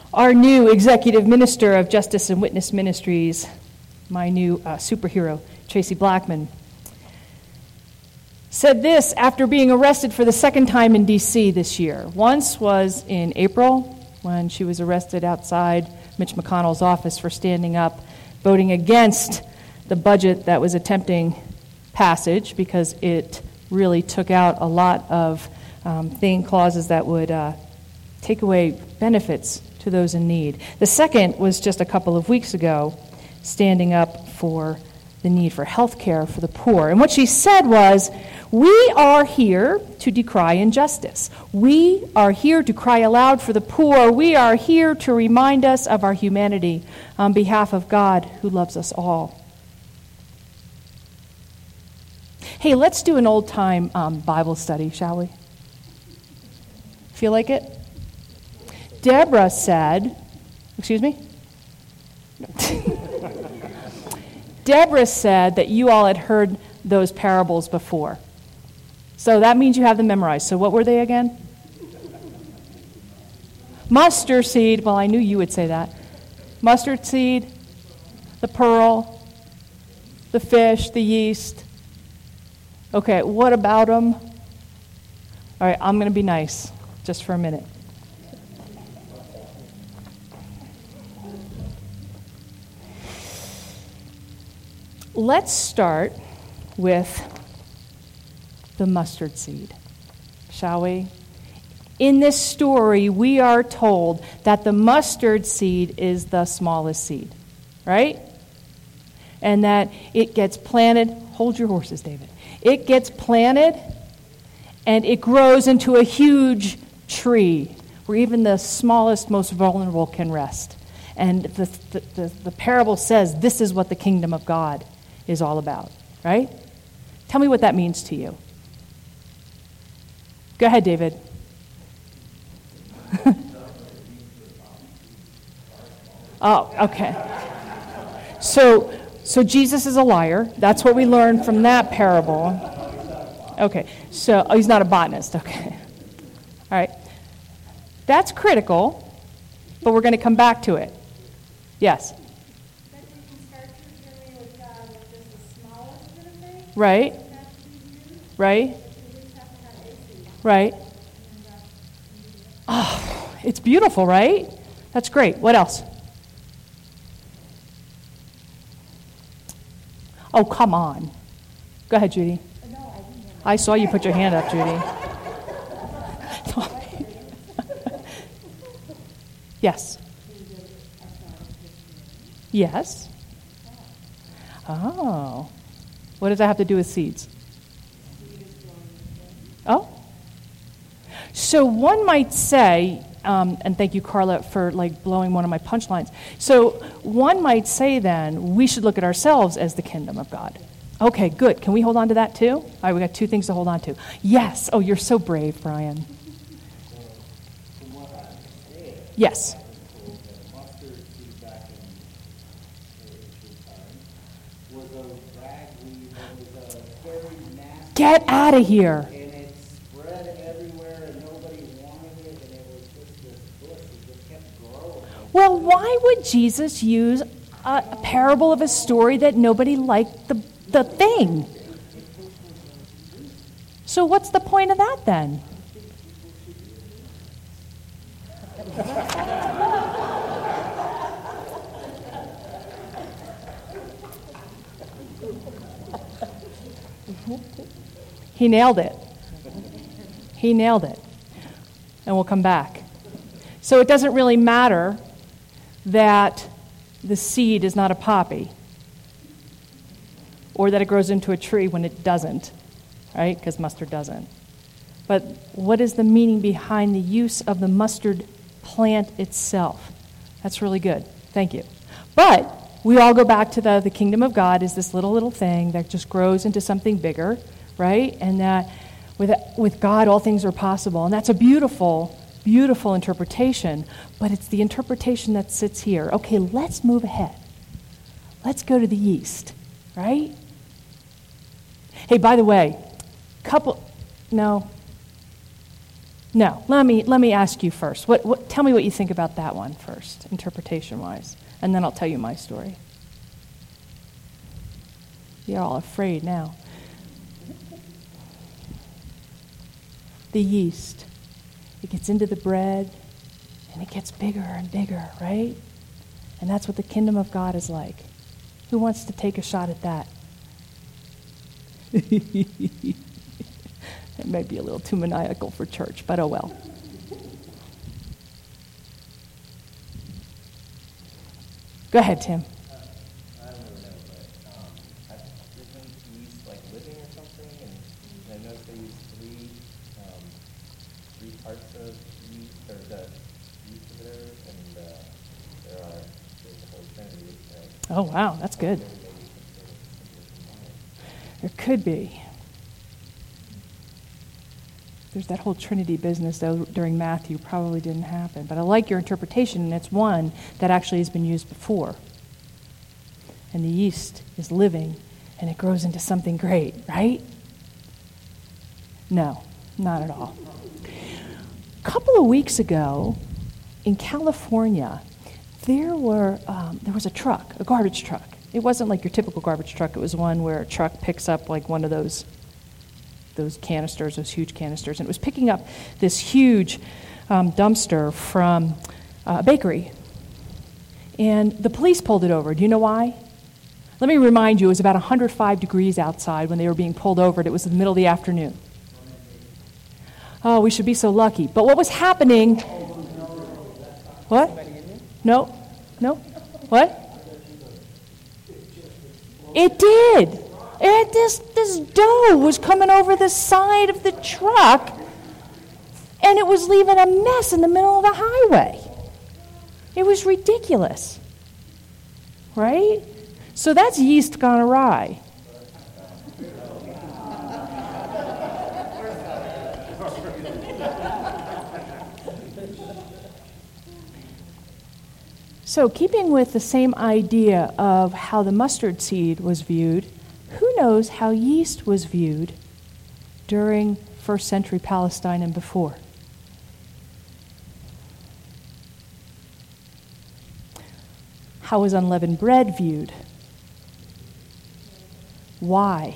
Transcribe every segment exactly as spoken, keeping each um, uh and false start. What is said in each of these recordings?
Our new executive minister of Justice and Witness Ministries, my new uh, superhero, Tracy Blackman, said this after being arrested for the second time in D C this year. Once was in April when she was arrested outside Mitch McConnell's office for standing up, voting against the budget that was attempting passage because it really took out a lot of um, thing clauses that would uh, take away benefits to those in need. The second was just a couple of weeks ago, standing up for the need for health care for the poor. And what she said was, we are here to decry injustice. We are here to cry aloud for the poor. We are here to remind us of our humanity on behalf of God who loves us all. Hey, let's do an old-time um, Bible study, shall we? Feel like it? Deborah said, excuse me? Deborah said that you all had heard those parables before. So that means you have them memorized. So what were they again? Mustard seed. Well, I knew you would say that. Mustard seed, the pearl, the fish, the yeast. Okay, what about them? All right, I'm going to be nice just for a minute. Let's start with the mustard seed, shall we? In this story, we are told that the mustard seed is the smallest seed, right? And that it gets planted. Hold your horses, David. It gets planted, and it grows into a huge tree where even the smallest, most vulnerable can rest. And the, the, the, the parable says this is what the kingdom of God is all about, right? Tell me what that means to you. Go ahead, David. Oh, okay. So, so Jesus is a liar. That's what we learned from that parable. Okay, so oh, he's not a botanist. Okay. All right. That's critical, but we're going to come back to it. Yes? Right. Right. Right. Oh, it's beautiful, right? That's great. What else? Oh, come on. Go ahead, Judy. I saw you put your hand up, Judy. Yes. Yes. Oh. What does that have to do with seeds? Oh. So one might say, um, and thank you, Carla, for like blowing one of my punchlines. So one might say then, we should look at ourselves as the kingdom of God. Okay, good. Can we hold on to that too? All right, we got two things to hold on to. Yes. Oh, you're so brave, Brian. Yes. Get out of here. And it spread everywhere and nobody wanted it and it was just this bush that just kept growing. Well, why would Jesus use a, a parable of a story that nobody liked the, the thing? So what's the point of that then? He nailed it. He nailed it. And we'll come back. So it doesn't really matter that the seed is not a poppy or that it grows into a tree when it doesn't, right? Because mustard doesn't. But what is the meaning behind the use of the mustard plant itself? That's really good. Thank you. But we all go back to the, the kingdom of God is this little, little thing that just grows into something bigger, right? And that with, with God, all things are possible. And that's a beautiful, beautiful interpretation, but it's the interpretation that sits here. Okay, let's move ahead. Let's go to the yeast, right? Hey, by the way, couple, no. No, let me let me ask you first. What, what tell me what you think about that one first, interpretation-wise, and then I'll tell you my story. You're all afraid now. The yeast, it gets into the bread, and it gets bigger and bigger, right? And that's what the kingdom of God is like. Who wants to take a shot at that? It might be a little too maniacal for church, but oh well. Go ahead, Tim. Uh, I don't really know, but um, I, isn't yeast like living or something? And I noticed they use three um, three parts of yeast, or the yeast or whatever, and uh, there are there's a whole trinity. Right? Oh wow, that's good. Maybe some sort of symbol. There could be. There's that whole Trinity business, though, during Matthew probably didn't happen. But I like your interpretation, and it's one that actually has been used before. And the yeast is living, and it grows into something great, right? No, not at all. A couple of weeks ago, in California, there were um, there was a truck, a garbage truck. It wasn't like your typical garbage truck. It was one where a truck picks up like one of those those canisters, those huge canisters, and it was picking up this huge um, dumpster from uh, a bakery. And the police pulled it over. Do you know why? Let me remind you, it was about one hundred five degrees outside when they were being pulled over, and it was in the middle of the afternoon. Oh, we should be so lucky. But what was happening... What? No? No? What? It did. And this, this dough was coming over the side of the truck, and it was leaving a mess in the middle of the highway. It was ridiculous. Right? So that's yeast gone awry. So keeping with the same idea of how the mustard seed was viewed, who knows how yeast was viewed during first century Palestine and before? How was unleavened bread viewed? Why?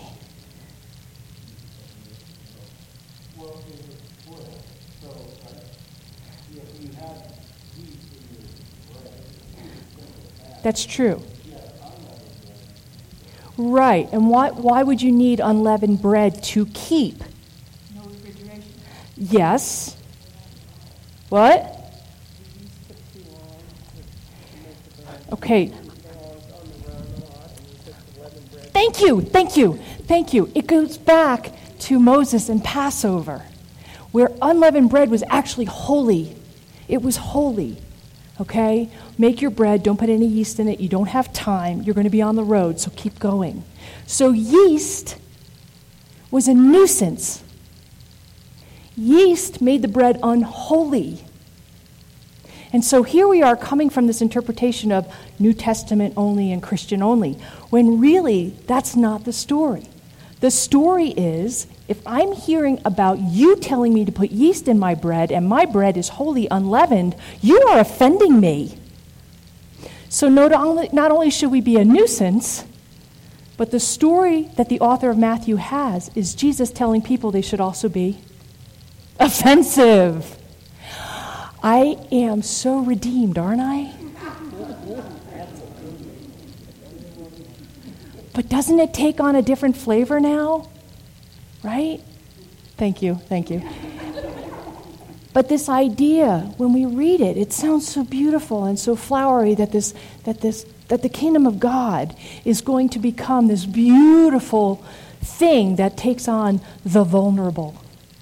That's true. Right. And why why would you need unleavened bread to keep? No refrigeration. Yes. What? Okay. Thank you. Thank you. Thank you. It goes back to Moses and Passover, where unleavened bread was actually holy. It was holy. Okay? Make your bread. Don't put any yeast in it. You don't have time. You're going to be on the road, so keep going. So yeast was a nuisance. Yeast made the bread unholy. And so here we are coming from this interpretation of New Testament only and Christian only, when really that's not the story. The story is, if I'm hearing about you telling me to put yeast in my bread and my bread is wholly unleavened, you are offending me. So not only, not only should we be a nuisance, but the story that the author of Matthew has is Jesus telling people they should also be offensive. I am so redeemed, aren't I? But doesn't it take on a different flavor now? Right? Thank you, thank you. But this idea, when we read it, it sounds so beautiful and so flowery that this that this that the kingdom of God is going to become this beautiful thing that takes on the vulnerable.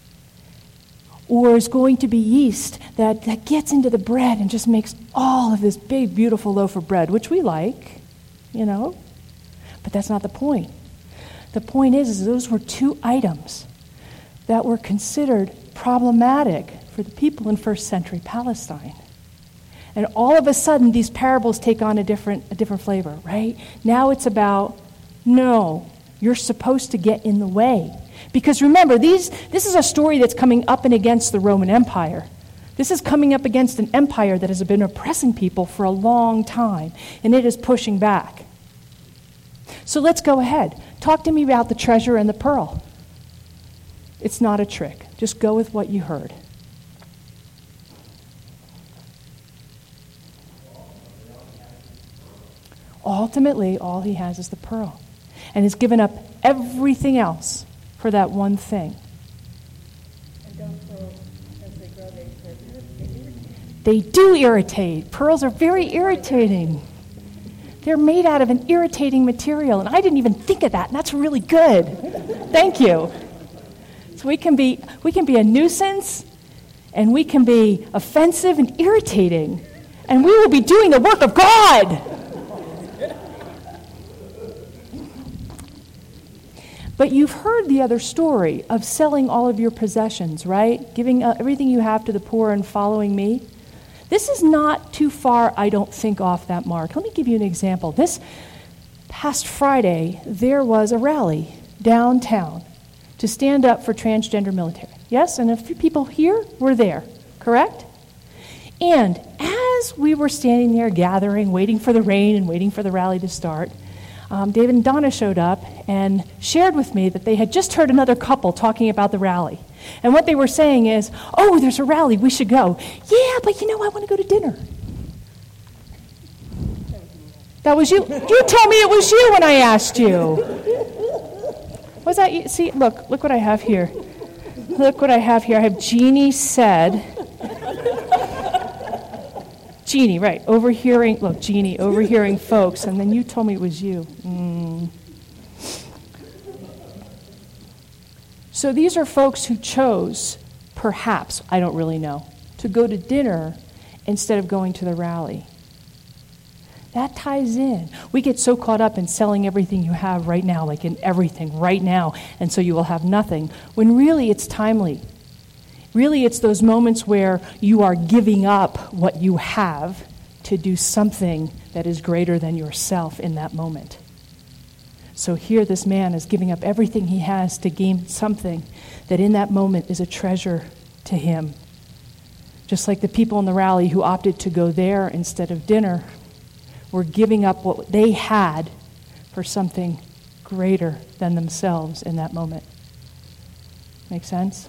Or is going to be yeast that, that gets into the bread and just makes all of this big, beautiful loaf of bread, which we like, you know. But that's not the point. The point is, is those were two items that were considered problematic for the people in first century Palestine. And all of a sudden, these parables take on a different, a different flavor, right? Now it's about, no, you're supposed to get in the way. Because remember, these this is a story that's coming up and against the Roman Empire. This is coming up against an empire that has been oppressing people for a long time, and it is pushing back. So let's go ahead. Talk to me about the treasure and the pearl. It's not a trick. Just go with what you heard. Ultimately, all he has is the pearl, and has given up everything else for that one thing. And don't pearls, as they grow, they, they're irri- they irritate. They do irritate. Pearls are very irritating. They're made out of an irritating material, and I didn't even think of that, and that's really good. Thank you. So we can be we can be a nuisance, and we can be offensive and irritating, and we will be doing the work of God. But you've heard the other story of selling all of your possessions, right? Giving uh, everything you have to the poor and following me. This is not too far, I don't think, off that mark. Let me give you an example. This past Friday, there was a rally downtown to stand up for transgender military. Yes, and a few people here were there, correct? And as we were standing there gathering, waiting for the rain and waiting for the rally to start, um, David and Donna showed up and shared with me that they had just heard another couple talking about the rally. And what they were saying is, oh, there's a rally, we should go. Yeah, but you know, I want to go to dinner. That was you? You told me it was you when I asked you. Was that you? See, look, look what I have here. Look what I have here. I have Jeannie said. Jeannie, right, overhearing, look, Jeannie, overhearing folks, and then you told me it was you. Mm. So these are folks who chose, perhaps, I don't really know, to go to dinner instead of going to the rally. That ties in. We get so caught up in selling everything you have right now, like in everything right now, and so you will have nothing, when really it's timely. Really it's those moments where you are giving up what you have to do something that is greater than yourself in that moment. So here this man is giving up everything he has to gain something that in that moment is a treasure to him. Just like the people in the rally who opted to go there instead of dinner were giving up what they had for something greater than themselves in that moment. Make sense?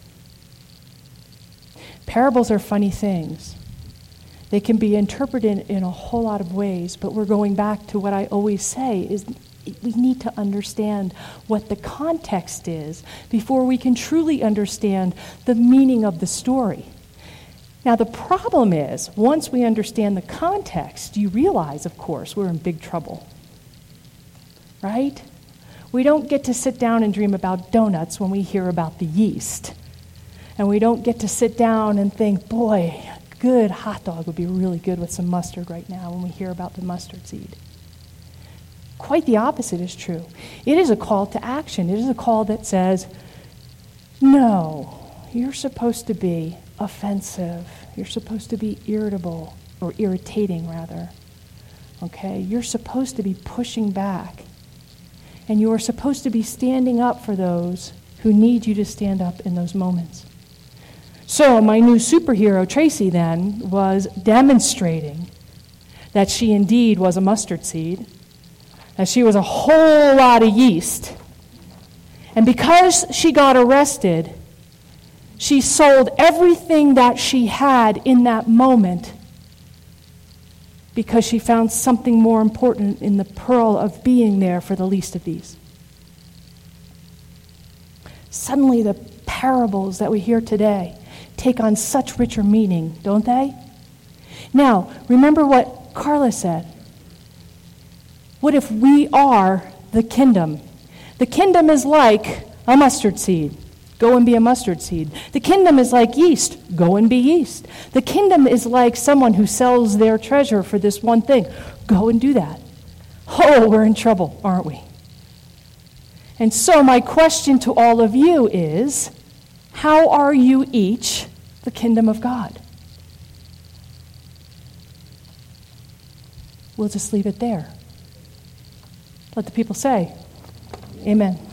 Parables are funny things. They can be interpreted in a whole lot of ways, but we're going back to what I always say is we need to understand what the context is before we can truly understand the meaning of the story. Now, the problem is, once we understand the context, you realize, of course, we're in big trouble. Right? We don't get to sit down and dream about donuts when we hear about the yeast. And we don't get to sit down and think, boy, a good hot dog would be really good with some mustard right now when we hear about the mustard seed. Quite the opposite is true. It is a call to action. It is a call that says, no, you're supposed to be offensive. You're supposed to be irritable, or irritating rather. Okay? You're supposed to be pushing back. And you are supposed to be standing up for those who need you to stand up in those moments. So my new superhero, Tracy, then, was demonstrating that she indeed was a mustard seed, that she was a whole lot of yeast. And because she got arrested, she sold everything that she had in that moment because she found something more important in the pearl of being there for the least of these. Suddenly the parables that we hear today take on such richer meaning, don't they? Now, remember what Carla said. What if we are the kingdom? The kingdom is like a mustard seed. Go and be a mustard seed. The kingdom is like yeast. Go and be yeast. The kingdom is like someone who sells their treasure for this one thing. Go and do that. Oh, we're in trouble, aren't we? And so my question to all of you is, how are you each the kingdom of God? We'll just leave it there. Let the people say, amen.